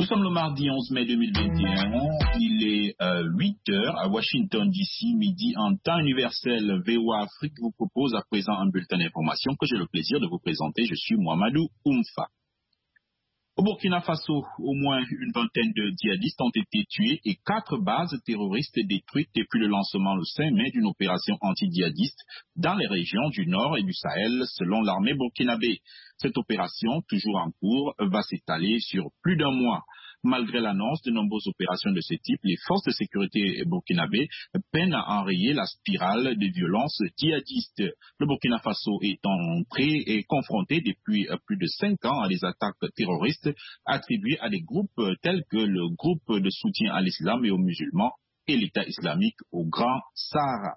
Nous sommes le mardi 11 mai 2021, il est 8 heures à Washington DC, midi en temps universel. VOA Afrique vous propose à présent un bulletin d'information que j'ai le plaisir de vous présenter. Je suis Mohamedou Oumfa. Au Burkina Faso, au moins une vingtaine de djihadistes ont été tués et 4 bases terroristes détruites depuis le lancement le 5 mai d'une opération anti-djihadiste dans les régions du Nord et du Sahel, selon l'armée burkinabé. Cette opération, toujours en cours, va s'étaler sur plus d'un mois. Malgré l'annonce de nombreuses opérations de ce type, les forces de sécurité burkinabé peinent à enrayer la spirale de violences djihadistes. Le Burkina Faso est confronté depuis plus de 5 ans à des attaques terroristes attribuées à des groupes tels que le groupe de soutien à l'islam et aux musulmans et l'État islamique au Grand Sahara.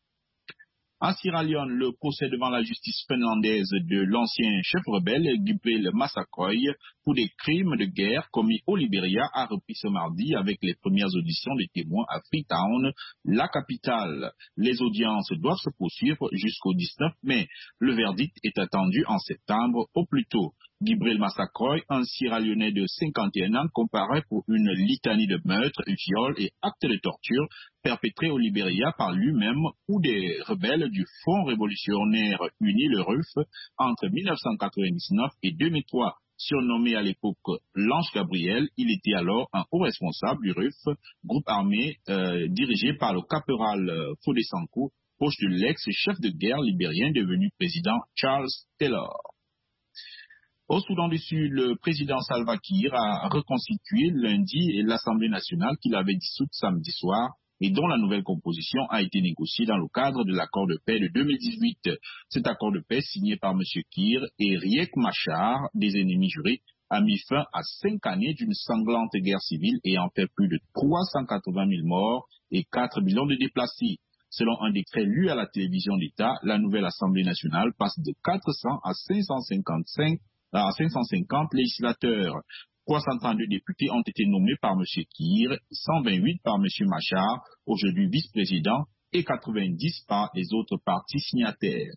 En Sierra Leone, le procès devant la justice finlandaise de l'ancien chef rebelle Gibril Massakoy pour des crimes de guerre commis au Libéria a repris ce mardi avec les premières auditions des témoins à Freetown, la capitale. Les audiences doivent se poursuivre jusqu'au 19 mai. Le verdict est attendu en septembre au plus tôt. Gibril Massakoy, un Sierra Leonais de 51 ans, comparaît pour une litanie de meurtres, viols et actes de torture perpétrés au Libéria par lui-même ou des rebelles du Front révolutionnaire uni, le RUF, entre 1999 et 2003. Surnommé à l'époque l'Ange Gabriel, il était alors un haut responsable du RUF, groupe armé dirigé par le caporal Fodé Sanko, proche de l'ex-chef de guerre libérien devenu président Charles Taylor. Au Soudan du Sud, le président Salva Kiir a reconstitué lundi l'Assemblée nationale qu'il avait dissoute samedi soir et dont la nouvelle composition a été négociée dans le cadre de l'accord de paix de 2018. Cet accord de paix signé par M. Kiir et Riek Machar, des ennemis jurés, a mis fin à 5 années d'une sanglante guerre civile ayant fait plus de 380 000 morts et 4 millions de déplacés. Selon un décret lu à la télévision d'État, la nouvelle Assemblée nationale passe de 400 à 550 législateurs. 332 députés ont été nommés par M. Kiir, 128 par M. Machar, aujourd'hui vice-président, et 90 par les autres partis signataires.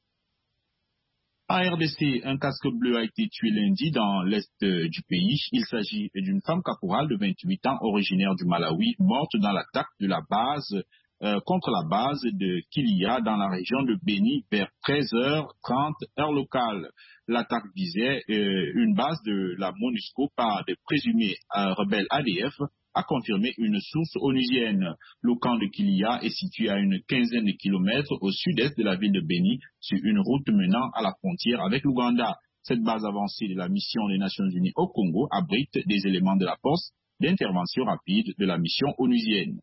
En RDC, un casque bleu a été tué lundi dans l'est du pays. Il s'agit d'une femme caporale de 28 ans, originaire du Malawi, morte dans l'attaque de la base contre la base de Kilia dans la région de Beni vers 13h30 heure locale. L'attaque visait une base de la MONUSCO par des présumés rebelles ADF, a confirmé une source onusienne. Le camp de Kilia est situé à une quinzaine de kilomètres au sud-est de la ville de Beni, sur une route menant à la frontière avec l'Ouganda. Cette base avancée de la mission des Nations Unies au Congo abrite des éléments de la force d'intervention rapide de la mission onusienne.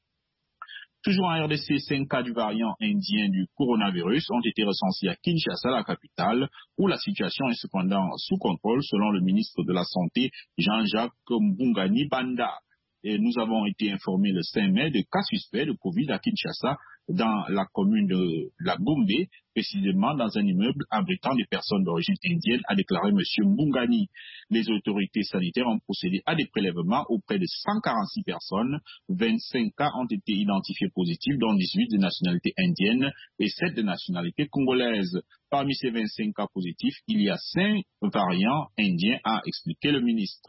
Toujours en RDC, 5 cas du variant indien du coronavirus ont été recensés à Kinshasa, la capitale, où la situation est cependant sous contrôle, selon le ministre de la Santé, Jean-Jacques Mbungani Banda. Et nous avons été informés le 5 mai de cas suspects de Covid à Kinshasa, dans la commune de la Gombe, précisément dans un immeuble abritant des personnes d'origine indienne, a déclaré M. Mbungani. Les autorités sanitaires ont procédé à des prélèvements auprès de 146 personnes. 25 cas ont été identifiés positifs, dont 18 de nationalité indienne et 7 de nationalité congolaise. Parmi ces 25 cas positifs, il y a 5 variants indiens, a expliqué le ministre.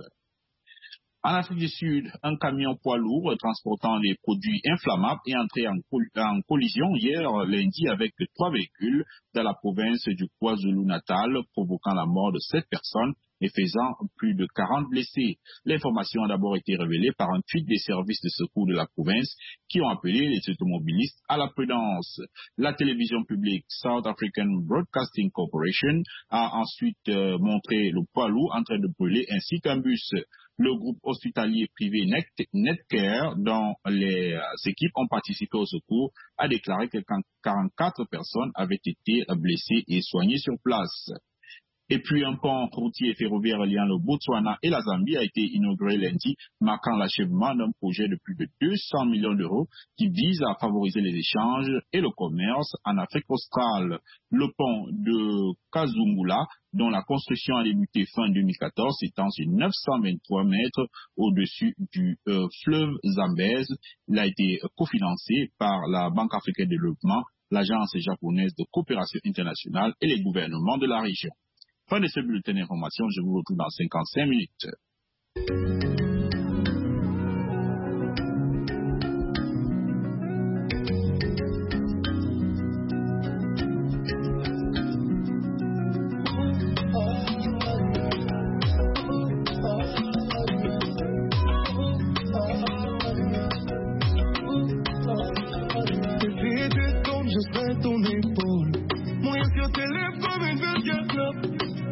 En Afrique du Sud, un camion poids lourd transportant des produits inflammables est entré en collision hier lundi avec 3 véhicules dans la province du KwaZulu-Natal, provoquant la mort de 7 personnes et faisant plus de 40 blessés. L'information a d'abord été révélée par un tweet des services de secours de la province qui ont appelé les automobilistes à la prudence. La télévision publique South African Broadcasting Corporation a ensuite montré le poids lourd en train de brûler ainsi qu'un bus. Le groupe hospitalier privé Netcare, dont les équipes ont participé au secours, a déclaré que 44 personnes avaient été blessées et soignées sur place. Et puis un pont routier et ferroviaire liant le Botswana et la Zambie a été inauguré lundi, marquant l'achèvement d'un projet de plus de 200 millions d'euros qui vise à favoriser les échanges et le commerce en Afrique australe. Le pont de Kazungula, dont la construction a débuté fin 2014, s'étend sur 923 mètres au-dessus du fleuve Zambèze. Il a été cofinancé par la Banque africaine de développement, l'Agence japonaise de coopération internationale et les gouvernements de la région. Fin de ce bulletin d'information, je vous retrouve dans 55 minutes.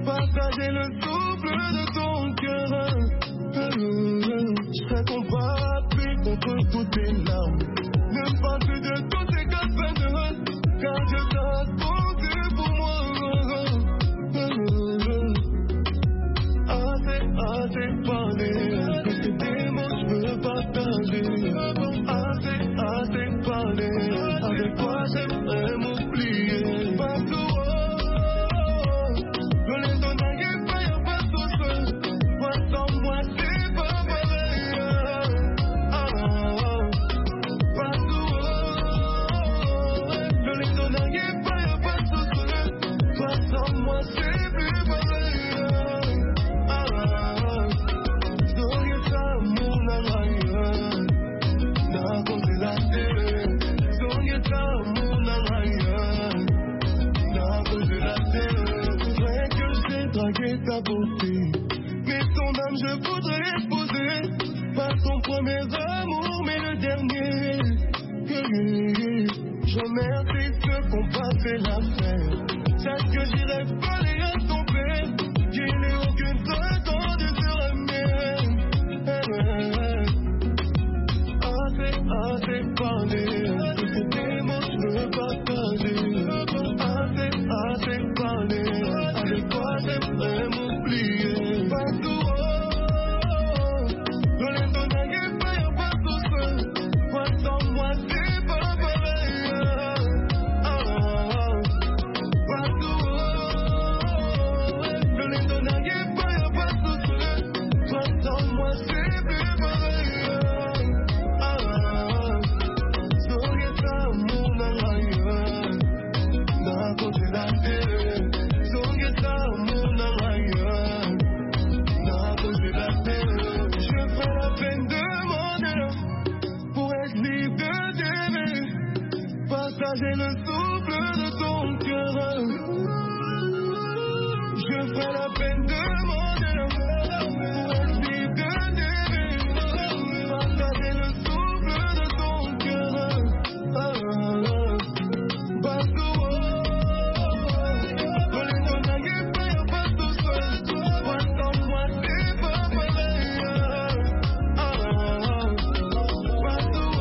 Partager le souffle de ton cœur. Je serai ton parapluie contre toutes tes larmes. Ne parle plus de tous ces casse-peines de haine, car Dieu t'a compté pour moi. Assez parlé, que ces démons je veux partager. Assez parlé, avec toi j'aimerais m'oublier. Partout, dans les zones d'un guet, y'a pas de souffle. Toi sans moi c'est pas pareil. Partout, dans les zones d'un guet, y'a pas de souffle. Toi sans moi c'est plus pareil. Ta beauté, mais ton âme je voudrais épouser, pas ton premier amour mais le dernier. Je remercie ceux qui ont pas fait l'affaire, sache que j'irai parler à ton père, qu'il n'ait aucune raison de se remettre. Assez parlé, que ces démons je veux partager. Assez parlé, avec toi j'aimerais m'oublier. Partout, dans les zones d'un guet, y'a pas de souffle. Toi sans moi c'est pas pareil. Partout, dans les zones d'un guet, y'a pas de souffle. Toi sans moi c'est plus pareil. Partager le souffle de ton cœur. Je ferai la peine de demander pour être libre de t'aimer. Partager le souffle de ton cœur. Partout, dans les zones d'un guet, y'a pas de souffle. Toi sans moi c'est pas pareil. Partout,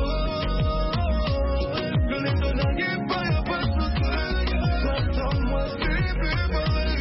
dans les zones d'un guet, y'a pas de souffle. Toi sans moi c'est plus pareil.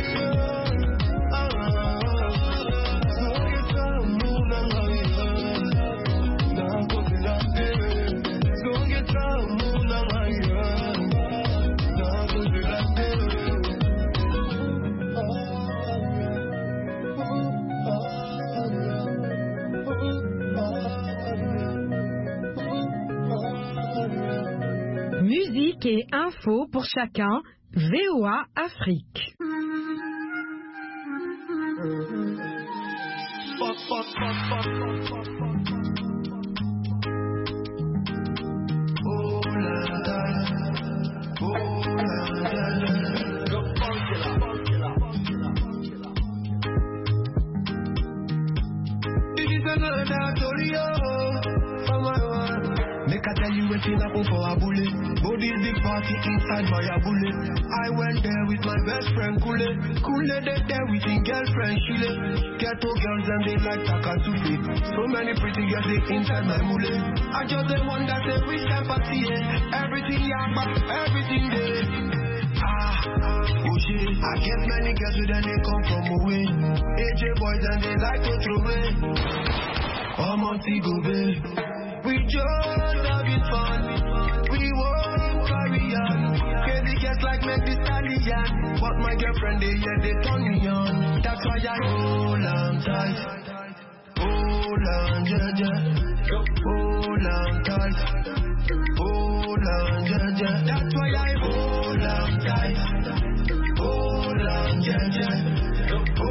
Musique et info pour chacun, VOA Afrique. Make I tell you what's happen for a bullet. Go this big party inside my bullet. I went there with my best friend Kule. Kule they there with his girlfriend Shule. Ghetto girls and they like Takasufi. So many pretty girls they inside my mule. I just the one that say we can party. Everything yamba, everything there. Oh shit, I get many girls with them they come from away. AJ boys and they like to throw away. Oh Monty go babe. We just having fun. We won't carry on. Crazy girls like make the stallion. But my girlfriend they turn me on. That's why I hold on tight. Hold on, yeah.